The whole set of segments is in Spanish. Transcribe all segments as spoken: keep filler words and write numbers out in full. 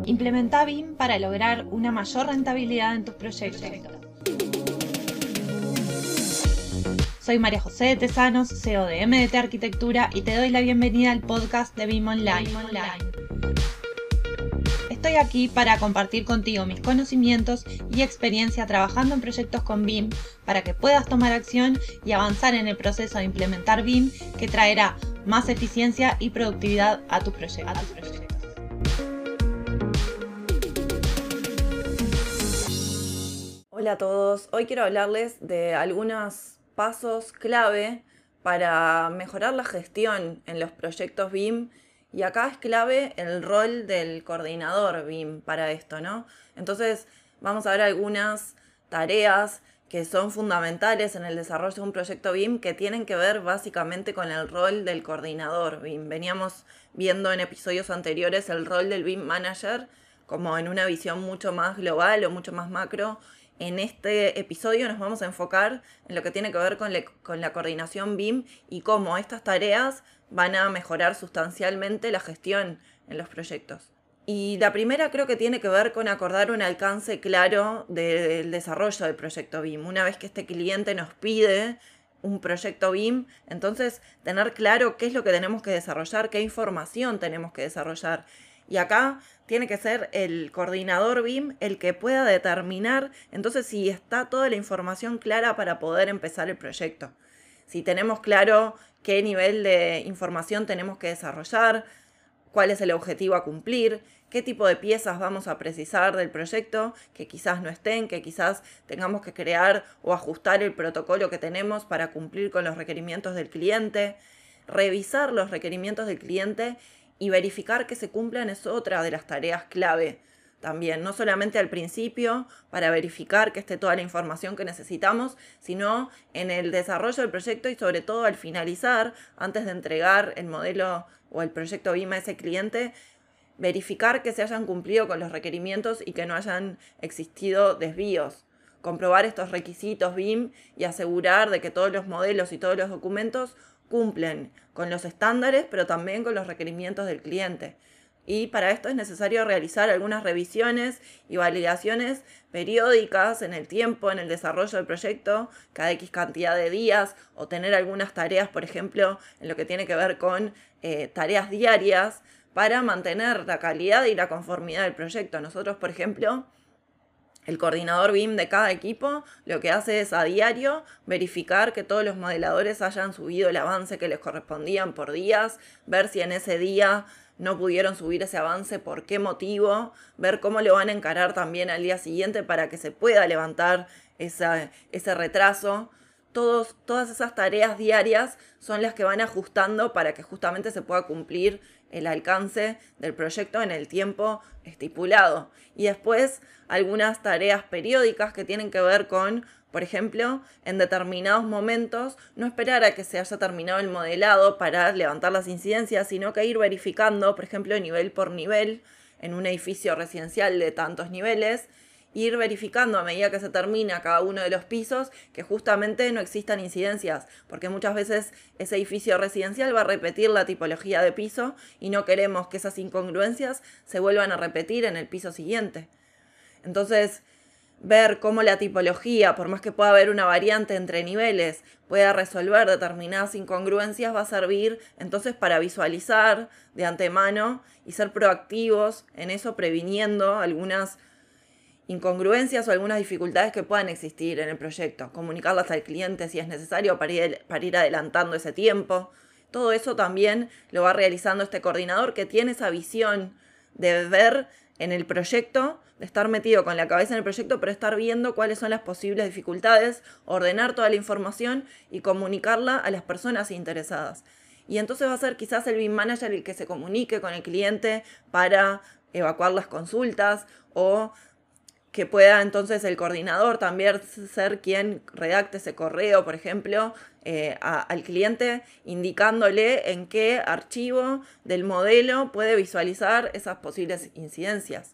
Implementa B I M para lograr una mayor rentabilidad en tus proyectos. Soy María José de Tesanos, C E O de M D T Arquitectura, y te doy la bienvenida al podcast de B I M Online. Estoy aquí para compartir contigo mis conocimientos y experiencia trabajando en proyectos con B I M para que puedas tomar acción y avanzar en el proceso de implementar B I M, que traerá más eficiencia y productividad a tus proyectos. Hola a todos, hoy quiero hablarles de algunos pasos clave para mejorar la gestión en los proyectos B I M, y acá es clave el rol del coordinador B I M para esto, ¿no? Entonces vamos a ver algunas tareas que son fundamentales en el desarrollo de un proyecto B I M, que tienen que ver básicamente con el rol del coordinador B I M. Veníamos viendo en episodios anteriores el rol del B I M Manager como en una visión mucho más global o mucho más macro. En este episodio nos vamos a enfocar en lo que tiene que ver con, le, con la coordinación B I M y cómo estas tareas van a mejorar sustancialmente la gestión en los proyectos. Y la primera creo que tiene que ver con acordar un alcance claro de, del desarrollo del proyecto B I M. Una vez que este cliente nos pide un proyecto B I M, entonces tener claro qué es lo que tenemos que desarrollar, qué información tenemos que desarrollar. Y acá tiene que ser el coordinador B I M el que pueda determinar entonces si está toda la información clara para poder empezar el proyecto. Si tenemos claro qué nivel de información tenemos que desarrollar, cuál es el objetivo a cumplir, qué tipo de piezas vamos a precisar del proyecto, que quizás no estén, que quizás tengamos que crear o ajustar el protocolo que tenemos para cumplir con los requerimientos del cliente. Revisar los requerimientos del cliente y verificar que se cumplan es otra de las tareas clave también, no solamente al principio para verificar que esté toda la información que necesitamos, sino en el desarrollo del proyecto y sobre todo al finalizar, antes de entregar el modelo o el proyecto B I M a ese cliente, verificar que se hayan cumplido con los requerimientos y que no hayan existido desvíos. Comprobar estos requisitos B I M y asegurar de que todos los modelos y todos los documentos cumplen con los estándares, pero también con los requerimientos del cliente. Y para esto es necesario realizar algunas revisiones y validaciones periódicas en el tiempo, en el desarrollo del proyecto, cada X cantidad de días, o tener algunas tareas, por ejemplo, en lo que tiene que ver con eh, tareas diarias, para mantener la calidad y la conformidad del proyecto. Nosotros, por ejemplo, el coordinador B I M de cada equipo lo que hace es a diario verificar que todos los modeladores hayan subido el avance que les correspondían por días, ver si en ese día no pudieron subir ese avance, por qué motivo, ver cómo lo van a encarar también al día siguiente para que se pueda levantar esa, ese retraso. Todos, todas esas tareas diarias son las que van ajustando para que justamente se pueda cumplir el alcance del proyecto en el tiempo estipulado. Y después algunas tareas periódicas que tienen que ver con, por ejemplo, en determinados momentos no esperar a que se haya terminado el modelado para levantar las incidencias, sino que ir verificando, por ejemplo, nivel por nivel en un edificio residencial de tantos niveles, ir verificando a medida que se termina cada uno de los pisos que justamente no existan incidencias, porque muchas veces ese edificio residencial va a repetir la tipología de piso y no queremos que esas incongruencias se vuelvan a repetir en el piso siguiente. Entonces, ver cómo la tipología, por más que pueda haber una variante entre niveles, pueda resolver determinadas incongruencias, va a servir entonces para visualizar de antemano y ser proactivos en eso, previniendo algunas incongruencias o algunas dificultades que puedan existir en el proyecto, comunicarlas al cliente si es necesario para ir, para ir adelantando ese tiempo. Todo eso también lo va realizando este coordinador, que tiene esa visión de ver en el proyecto, de estar metido con la cabeza en el proyecto, pero estar viendo cuáles son las posibles dificultades, ordenar toda la información y comunicarla a las personas interesadas. Y entonces va a ser quizás el B I M Manager el que se comunique con el cliente para evacuar las consultas, o que pueda entonces el coordinador también ser quien redacte ese correo, por ejemplo, eh, a, al cliente, indicándole en qué archivo del modelo puede visualizar esas posibles incidencias.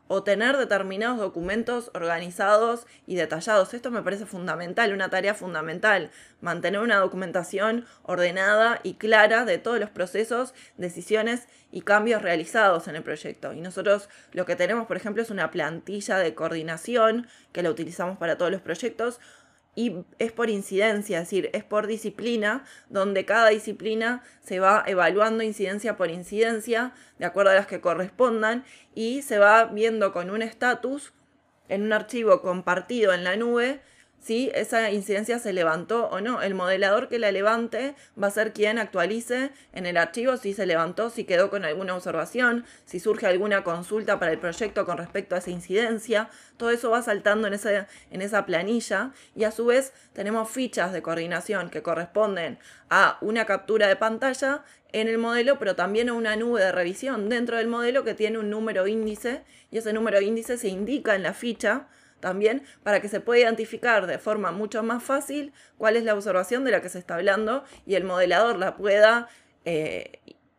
o tener determinados documentos organizados y detallados. Esto me parece fundamental, una tarea fundamental, mantener una documentación ordenada y clara de todos los procesos, decisiones y cambios realizados en el proyecto. Y nosotros lo que tenemos, por ejemplo, es una plantilla de coordinación que la utilizamos para todos los proyectos, y es por incidencia, es decir, es por disciplina, donde cada disciplina se va evaluando incidencia por incidencia, de acuerdo a las que correspondan, y se va viendo con un estatus en un archivo compartido en la nube si esa incidencia se levantó o no. El modelador que la levante va a ser quien actualice en el archivo si se levantó, si quedó con alguna observación, si surge alguna consulta para el proyecto con respecto a esa incidencia. Todo eso va saltando en, ese, en esa planilla, y a su vez tenemos fichas de coordinación que corresponden a una captura de pantalla en el modelo, pero también a una nube de revisión dentro del modelo que tiene un número índice, y ese número índice se indica en la ficha también para que se pueda identificar de forma mucho más fácil cuál es la observación de la que se está hablando y el modelador la pueda, eh,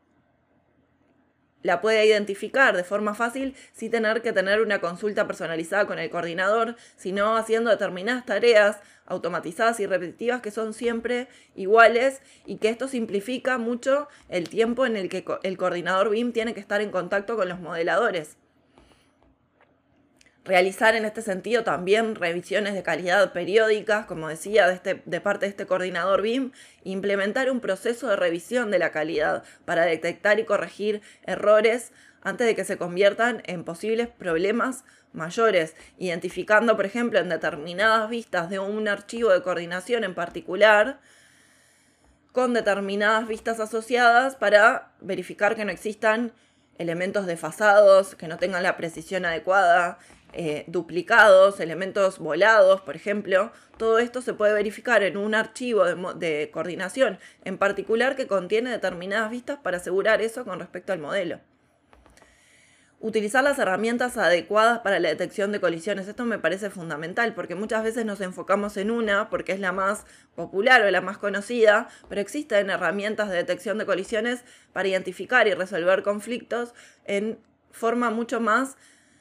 la pueda identificar de forma fácil sin tener que tener una consulta personalizada con el coordinador, sino haciendo determinadas tareas automatizadas y repetitivas que son siempre iguales, y que esto simplifica mucho el tiempo en el que el coordinador B I M tiene que estar en contacto con los modeladores. Realizar en este sentido también revisiones de calidad periódicas, como decía, de, este, de parte de este coordinador B I M, implementar un proceso de revisión de la calidad para detectar y corregir errores antes de que se conviertan en posibles problemas mayores, identificando, por ejemplo, en determinadas vistas de un archivo de coordinación en particular, con determinadas vistas asociadas para verificar que no existan elementos desfasados, que no tengan la precisión adecuada, Eh, duplicados, elementos volados, por ejemplo. Todo esto se puede verificar en un archivo de, de coordinación en particular que contiene determinadas vistas para asegurar eso con respecto al modelo. Utilizar las herramientas adecuadas para la detección de colisiones. Esto me parece fundamental porque muchas veces nos enfocamos en una porque es la más popular o la más conocida, pero existen herramientas de detección de colisiones para identificar y resolver conflictos en forma mucho más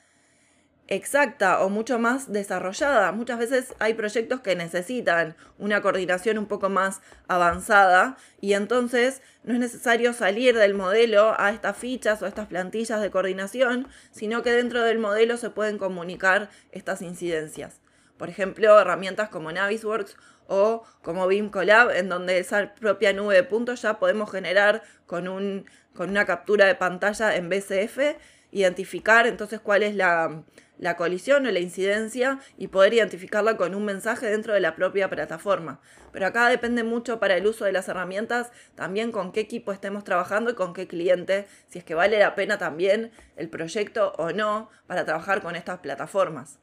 exacta o mucho más desarrollada. Muchas veces hay proyectos que necesitan una coordinación un poco más avanzada, y entonces no es necesario salir del modelo a estas fichas o a estas plantillas de coordinación, sino que dentro del modelo se pueden comunicar estas incidencias. Por ejemplo, herramientas como Navisworks o como B I M Collab, en donde esa propia nube de puntos ya podemos generar con, un, con una captura de pantalla en B C F, identificar entonces cuál es la, la colisión o la incidencia y poder identificarla con un mensaje dentro de la propia plataforma. Pero acá depende mucho para el uso de las herramientas también con qué equipo estemos trabajando y con qué cliente, si es que vale la pena también el proyecto o no para trabajar con estas plataformas.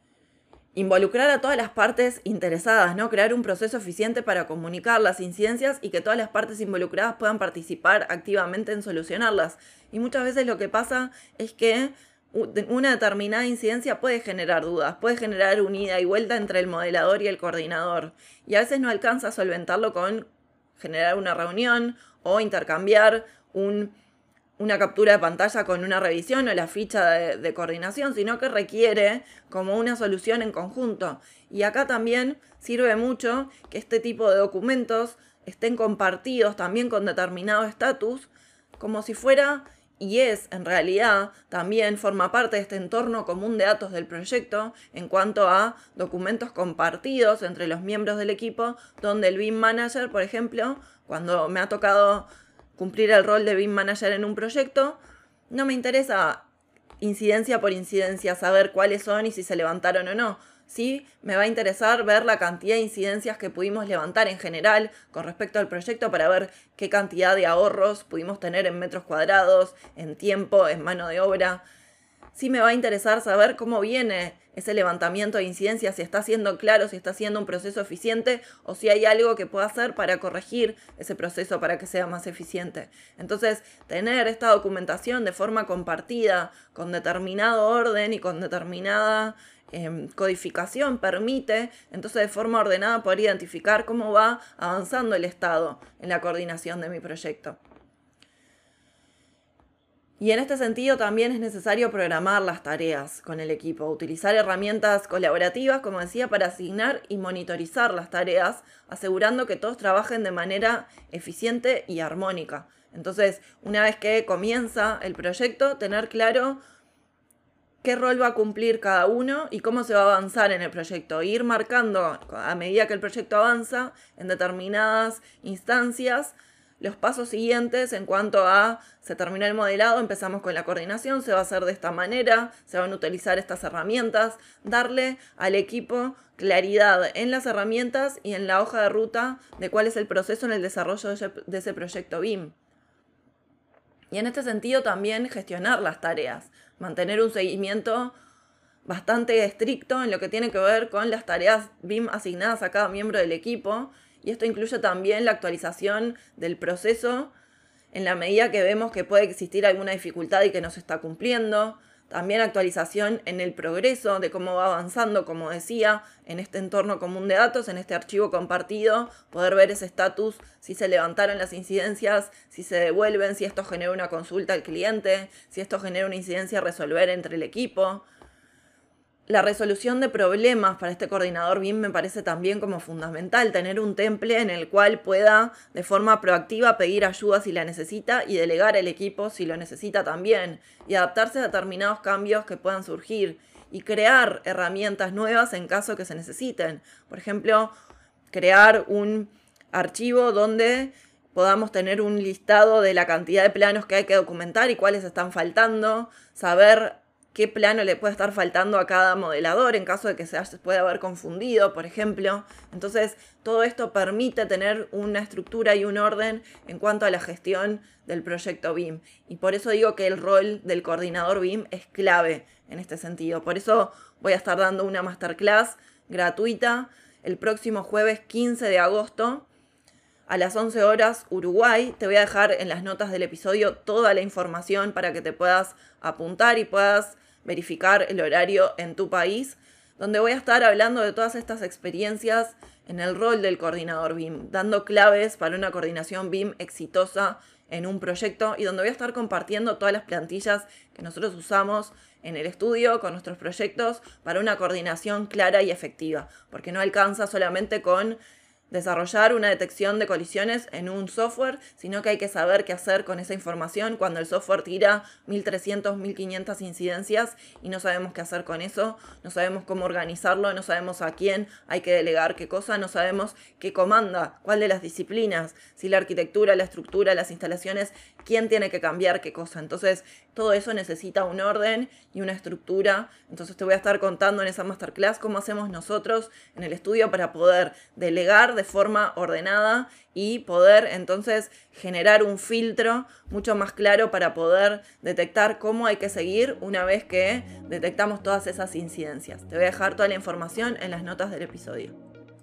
Involucrar a todas las partes interesadas, ¿no? Crear un proceso eficiente para comunicar las incidencias y que todas las partes involucradas puedan participar activamente en solucionarlas. Y muchas veces lo que pasa es que una determinada incidencia puede generar dudas, puede generar un ida y vuelta entre el modelador y el coordinador. Y a veces no alcanza a solventarlo con generar una reunión o intercambiar un... una captura de pantalla con una revisión o la ficha de, de coordinación, sino que requiere como una solución en conjunto. Y acá también sirve mucho que este tipo de documentos estén compartidos también con determinado estatus, como si fuera, y es en realidad, también forma parte de este entorno común de datos del proyecto en cuanto a documentos compartidos entre los miembros del equipo, donde el B I M Manager, por ejemplo, cuando me ha tocado cumplir el rol de B I M Manager en un proyecto, no me interesa incidencia por incidencia saber cuáles son y si se levantaron o no. Sí, me va a interesar ver la cantidad de incidencias que pudimos levantar en general con respecto al proyecto para ver qué cantidad de ahorros pudimos tener en metros cuadrados, en tiempo, en mano de obra. Sí me va a interesar saber cómo viene ese levantamiento de incidencias, si está siendo claro, si está siendo un proceso eficiente o si hay algo que pueda hacer para corregir ese proceso para que sea más eficiente. Entonces, tener esta documentación de forma compartida, con determinado orden y con determinada eh, codificación, permite entonces de forma ordenada poder identificar cómo va avanzando el estado en la coordinación de mi proyecto. Y en este sentido también es necesario programar las tareas con el equipo, utilizar herramientas colaborativas, como decía, para asignar y monitorizar las tareas, asegurando que todos trabajen de manera eficiente y armónica. Entonces, una vez que comienza el proyecto, tener claro qué rol va a cumplir cada uno y cómo se va a avanzar en el proyecto. Ir marcando a medida que el proyecto avanza en determinadas instancias los pasos siguientes en cuanto a se terminó el modelado, empezamos con la coordinación, se va a hacer de esta manera, se van a utilizar estas herramientas, darle al equipo claridad en las herramientas y en la hoja de ruta de cuál es el proceso en el desarrollo de ese, de ese proyecto B I M. Y en este sentido también gestionar las tareas, mantener un seguimiento bastante estricto en lo que tiene que ver con las tareas B I M asignadas a cada miembro del equipo. Y esto incluye también la actualización del proceso en la medida que vemos que puede existir alguna dificultad y que no se está cumpliendo. También actualización en el progreso de cómo va avanzando, como decía, en este entorno común de datos, en este archivo compartido, poder ver ese estatus, si se levantaron las incidencias, si se devuelven, si esto genera una consulta al cliente, si esto genera una incidencia a resolver entre el equipo. La resolución de problemas para este coordinador B I M me parece también como fundamental, tener un template en el cual pueda de forma proactiva pedir ayuda si la necesita y delegar al equipo si lo necesita también, y adaptarse a determinados cambios que puedan surgir y crear herramientas nuevas en caso que se necesiten. Por ejemplo, crear un archivo donde podamos tener un listado de la cantidad de planos que hay que documentar y cuáles están faltando, saber qué plano le puede estar faltando a cada modelador en caso de que se pueda haber confundido, por ejemplo. Entonces, todo esto permite tener una estructura y un orden en cuanto a la gestión del proyecto B I M. Y por eso digo que el rol del coordinador B I M es clave en este sentido. Por eso voy a estar dando una masterclass gratuita el próximo jueves quince de agosto a las once horas Uruguay. Te voy a dejar en las notas del episodio toda la información para que te puedas apuntar y puedas verificar el horario en tu país, donde voy a estar hablando de todas estas experiencias en el rol del coordinador B I M, dando claves para una coordinación B I M exitosa en un proyecto y donde voy a estar compartiendo todas las plantillas que nosotros usamos en el estudio con nuestros proyectos para una coordinación clara y efectiva, porque no alcanza solamente con desarrollar una detección de colisiones en un software, sino que hay que saber qué hacer con esa información cuando el software tira mil trescientas, mil quinientas incidencias y no sabemos qué hacer con eso, no sabemos cómo organizarlo, no sabemos a quién hay que delegar qué cosa, no sabemos qué comanda, cuál de las disciplinas, si la arquitectura, la estructura, las instalaciones, quién tiene que cambiar qué cosa. Entonces, todo eso necesita un orden y una estructura. Entonces te voy a estar contando en esa masterclass cómo hacemos nosotros en el estudio para poder delegar de forma ordenada y poder entonces generar un filtro mucho más claro para poder detectar cómo hay que seguir una vez que detectamos todas esas incidencias. Te voy a dejar toda la información en las notas del episodio.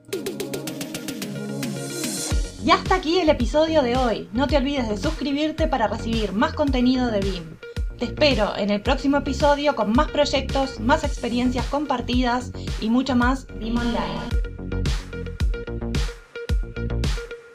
Y hasta aquí el episodio de hoy. No te olvides de suscribirte para recibir más contenido de B I M. Te espero en el próximo episodio con más proyectos, más experiencias compartidas y mucho más B I M Online.